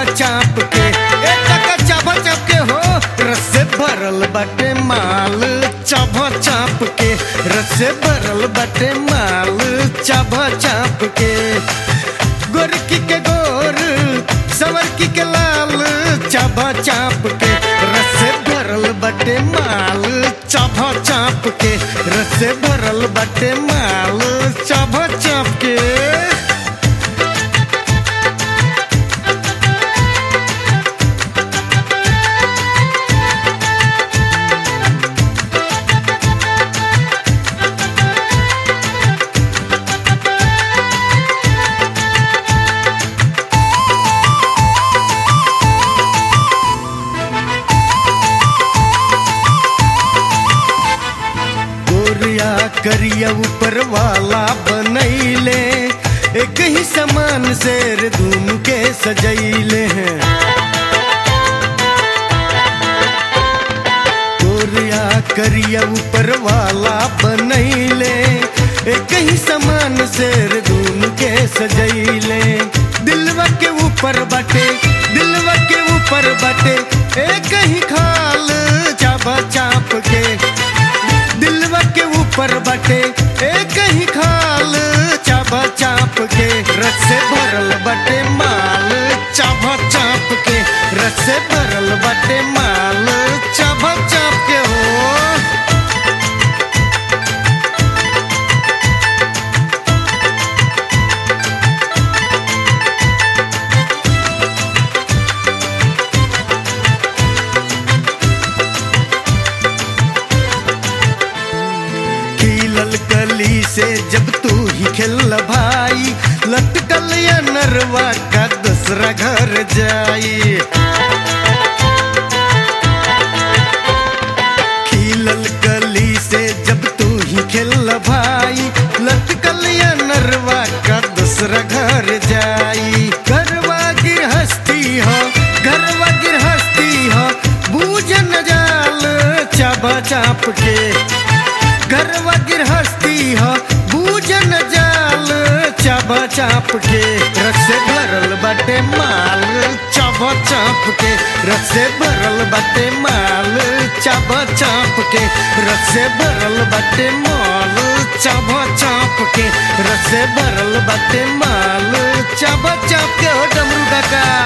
चाप के, ए टका चाभा चाप के हो, रस से भरल बाटे माल चाभा चाप के, रस से भरल बाटे माल चाभा चाप के। गोरकी के गोर सवरकी के लाल चाभा चाप के, रस से भरल बाटे माल चाभा चाप के, रस से भरल बाटे माल चाभा चाप के। करिया ऊपर वाला बनैले, एक ही समान शेर दून के सजैले हैं। गोरिया करिया ऊपर वाला बनैले, एक ही समान शेर दून के सजैले। दिलवा के ऊपर बाटे, दिलवा के ऊपर बाटे, एक ही खाल चाभा चाप के। दिलवा के ऊपर बाटे एक ही खाल चाभा चाप के, रस से भरल बाटे माल चाभा चाप के, रस से भरल बाटे माल चाभा चाप के हो। कली से जब तू ही खेल भाई, लटकल या नरवा का दूसरा घर जाई। खिलल कली से जब तू ही खेल भाई, लटकल या नरवा का दूसरा घर जाई। घरवा गिरहस्ती हो, घरवा गिरहस्ती हो, बूझन जाल चाभा चाप के। घरवा गिरहस्ती हो, बूझन जाल चाभा चाप के, रस से भरल बाटे माल चाभा चाप के, रस से भरल बाटे माल चाभा चाप के, रस से भरल बाटे माल चाभा चाप के, रस से भरल बाटे माल चाभा चाप के हो डमरू काका।